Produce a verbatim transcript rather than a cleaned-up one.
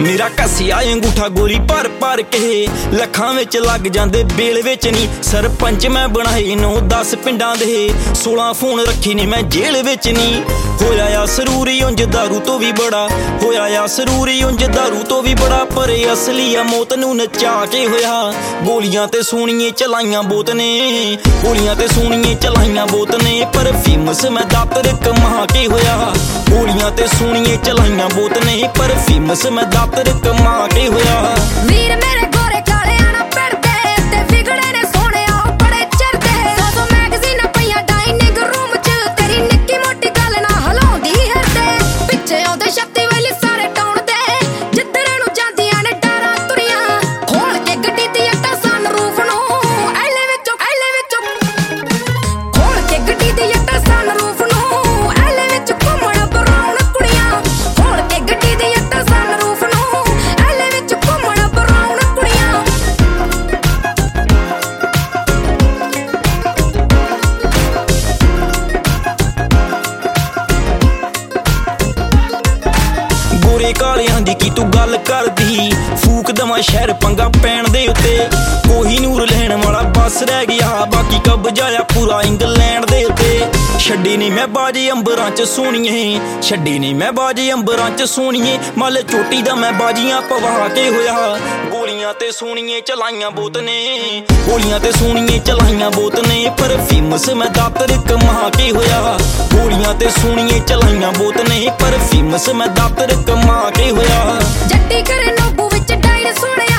मेरा घसिया अंगूठा गोली भर भर के लखां विच लग जांदे बेल विच नी। सरपंच मैं बनाए नौ दस पिंडां दे, सोलह फोन रखे ने मैं जेल विच नी। होया या सरूरी उंज दारू तो भी बड़ा, होया या सरूरी उंज दारू तो भी बड़ा, पर असली आ मौत नूं नचा के होया। गोलियां ते सोहणिए चलाइयां बोत ने, गोलियां ते सोहणिए चलाइयां बोत ने, पर फेमस मैं दातर कमा के होया। गोलियां ते सोहणिए चलाइयां बोत ने, पर फेमस मैं दातर कमा के होया। वीर मेरे गोरे काले आना पड़दे ते विगड़े ने सोहणिया बड़े चरदे। सौ सौ मैगज़ीनां पईयां डाइनिंग रूम च, तेरी निक्की मोटी गल ना हलाउंदी हरदे। पिछे आउंदे शक्ति वाले सारे टाउन दे, जिੱਧਰ ਨੂੰ ਜਾਂਦੀਆਂ ਨੇ ਡਾਰਾਂ ਤੁਰੀਆਂ। ਖੋਲ ਕੇ ਗੱਡੀ ਦੀ ਅੱਟਾ ਸਨਰੂਫ ਨੂੰ, ਐਲੇ ਵਿੱਚੋਂ ਐਲੇ ਵਿੱਚੋਂ ਖੋਲ ਕੇ ਗੱਡੀ ਦੀ ਅੱਟਾ ਸਨਰੂਫ ਨੂੰ, ਐਲੇ ਵਿੱਚ ਘੁੰਮਣ ਬਰਾਉਣ ਕੁੜੀਆਂ। ਖੋਲ ਕੇ ਗੱਡੀ ਦੀ ਅੱਟਾ ਸਨਰੂਫ ਨੂੰ, ਐਲੇ ਵਿੱਚ ਘੁੰਮਣ ਬਰਾਉਣ ਕੁੜੀਆਂ। गोरे कालियां दी की तू गल करदी, फूक दवा शहर पंगा पैण दे उत्ते। कोहीनूर लैण वाला बस रह गया, बाकी कब्जाया पूरा इंग्लैंड दे उत्ते। छड्डी नी मैं बाजी अंबरां च सोहणिए, छड्डी नी मैं बाजी अंबरां च सोहणिए, मल चोटी दा मैं बाजियां पवा के होया। गोलियां ते सोहणिए चलाइयां बोत ने, गोलियां ते सोहणिए चलाइयां बोत ने, पर फेमस मैं दातर कमा के होया। गोलियां ते सोहणिए चलाइयां बोत ने, पर फेमस मैं दातर कमा के होया। जट्टी करे नोबू विच डाइन सोहणिया